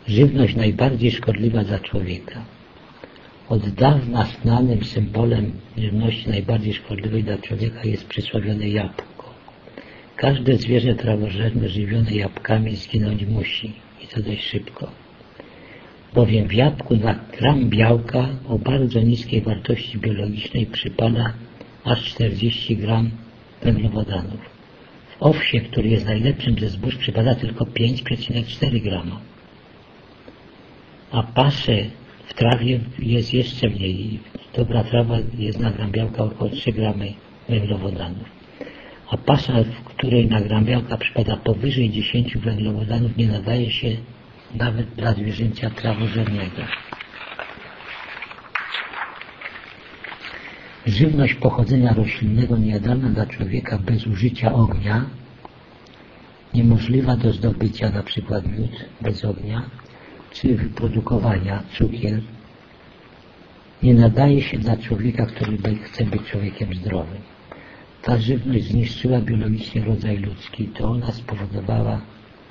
Żywność najbardziej szkodliwa dla człowieka. Od dawna znanym symbolem żywności najbardziej szkodliwej dla człowieka jest przysłowione jabłko. Każde zwierzę trawożerne żywione jabłkami zginąć musi i to dość szybko. Bowiem w jabłku na gram białka o bardzo niskiej wartości biologicznej przypada aż 40 gram węglowodanów. W owsie, który jest najlepszym ze zbóż, przypada tylko 5,4 grama. A pasze w trawie jest jeszcze mniej. Dobra trawa jest na gram białka około 3 gramy węglowodanów. A pasza, w której na gram białka przypada powyżej 10 węglowodanów, nie nadaje się nawet dla zwierzęcia trawożernego. Żywność pochodzenia roślinnego niejadalna dla człowieka bez użycia ognia, niemożliwa do zdobycia, np. miód bez ognia, czy wyprodukowania, cukier, nie nadaje się dla człowieka, który chce być człowiekiem zdrowym. Ta żywność zniszczyła biologicznie rodzaj ludzki, to ona spowodowała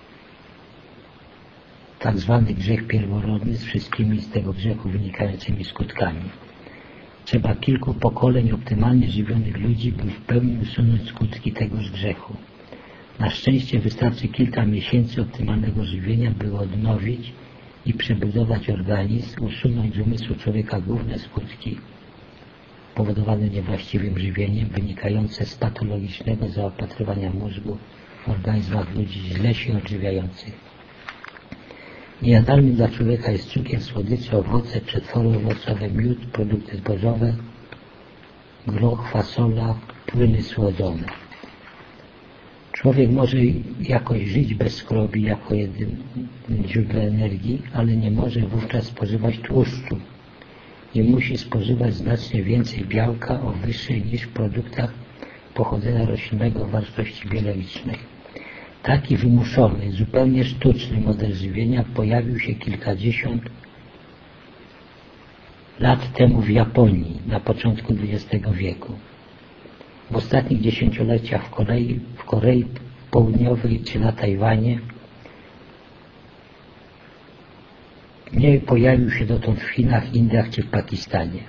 tak zwany grzech pierworodny z wszystkimi z tego grzechu wynikającymi skutkami. Trzeba kilku pokoleń optymalnie żywionych ludzi, by w pełni usunąć skutki tegoż grzechu. Na szczęście wystarczy kilka miesięcy optymalnego żywienia, by odnowić i przebudować organizm, usunąć z umysłu człowieka główne skutki powodowane niewłaściwym żywieniem, wynikające z patologicznego zaopatrywania mózgu w organizmach ludzi źle się odżywiających. Niejadalny dla człowieka jest cukier, słodycze, owoce, przetwory owocowe, miód, produkty zbożowe, groch, fasola, płyny słodzone. Człowiek może jakoś żyć bez skrobi jako jedynym źródle energii, ale nie może wówczas spożywać tłuszczu. Nie musi spożywać znacznie więcej białka o wyższej niż w produktach pochodzenia roślinnego wartości biologicznej. Taki wymuszony, zupełnie sztuczny model żywienia pojawił się kilkadziesiąt lat temu w Japonii, na początku XX wieku. W ostatnich dziesięcioleciach w Korei Południowej czy na Tajwanie nie pojawił się dotąd w Chinach, Indiach czy w Pakistanie.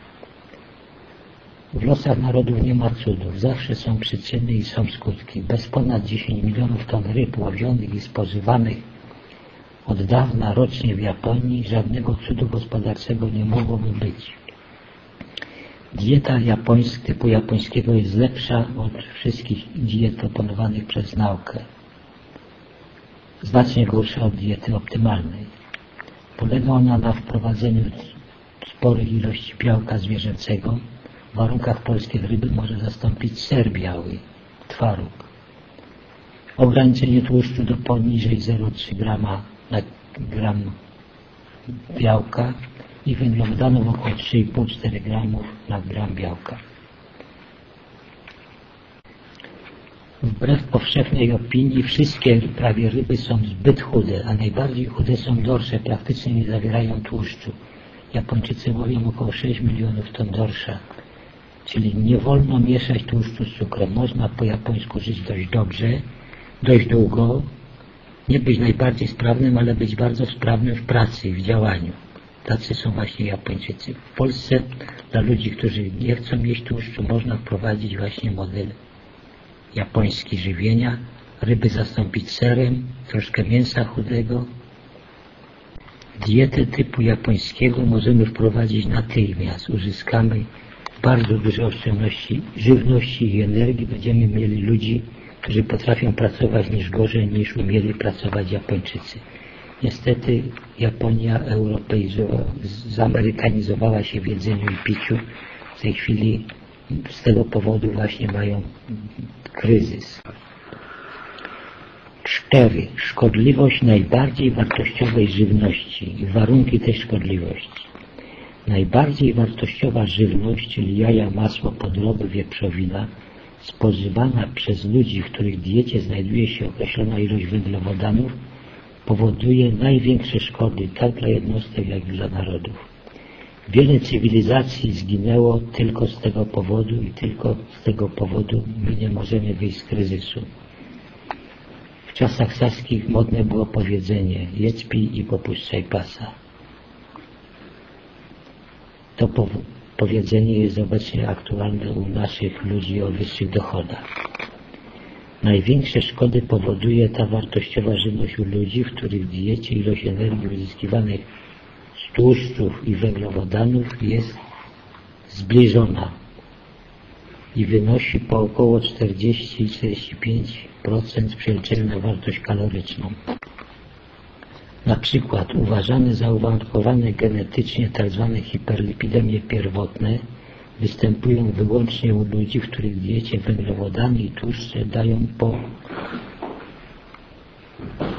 W losach narodów nie ma cudów, zawsze są przyczyny i są skutki. Bez ponad 10 milionów ton ryb łowionych i spożywanych od dawna rocznie w Japonii żadnego cudu gospodarczego nie mogłoby być. Dieta typu japońskiego jest lepsza od wszystkich diet proponowanych przez naukę. Znacznie gorsza od diety optymalnej. Polega ona na wprowadzeniu sporych ilości białka zwierzęcego. W warunkach polskiej ryby może zastąpić ser biały, twaróg. Ograniczenie tłuszczu do poniżej 0,3 grama na gram białka i węglowodanów około 3,5-4 gramów na gram białka. Wbrew powszechnej opinii wszystkie prawie ryby są zbyt chude, a najbardziej chude są dorsze, praktycznie nie zawierają tłuszczu. Japończycy łowią około 6 milionów ton dorsza, czyli nie wolno mieszać tłuszczu z cukrem. Można po japońsku żyć dość dobrze, dość długo, nie być najbardziej sprawnym, ale być bardzo sprawnym w pracy i w działaniu. Tacy są właśnie Japończycy. W Polsce dla ludzi, którzy nie chcą jeść tłuszczu, można wprowadzić właśnie model japoński żywienia, ryby zastąpić serem, troszkę mięsa chudego. Dietę typu japońskiego możemy wprowadzić natychmiast. Uzyskamy bardzo duże oszczędności żywności i energii. Będziemy mieli ludzi, którzy potrafią pracować niż gorzej niż umieli pracować Japończycy. Niestety Japonia zamerykanizowała się w jedzeniu i piciu. W tej chwili z tego powodu właśnie mają kryzys. 4. Szkodliwość najbardziej wartościowej żywności i warunki tej szkodliwości. Najbardziej wartościowa żywność, czyli jaja, masło, podroby, wieprzowina, spożywana przez ludzi, w których diecie znajduje się określona ilość węglowodanów, powoduje największe szkody tak dla jednostek, jak i dla narodów. Wiele cywilizacji zginęło tylko z tego powodu i tylko z tego powodu my nie możemy wyjść z kryzysu. W czasach saskich modne było powiedzenie: jedz, pij i popuszczaj pasa. To powiedzenie jest obecnie aktualne u naszych ludzi o wyższych dochodach. Największe szkody powoduje ta wartościowa żywność u ludzi, w których diecie ilość energii uzyskiwanych z tłuszczów i węglowodanów jest zbliżona i wynosi po około 40-45% w przeliczeniu na wartość kaloryczną. Na przykład uważane za uwarunkowane genetycznie tzw. hiperlipidemie pierwotne występują wyłącznie u ludzi, w których diecie węglowodany i tłuszcze dają po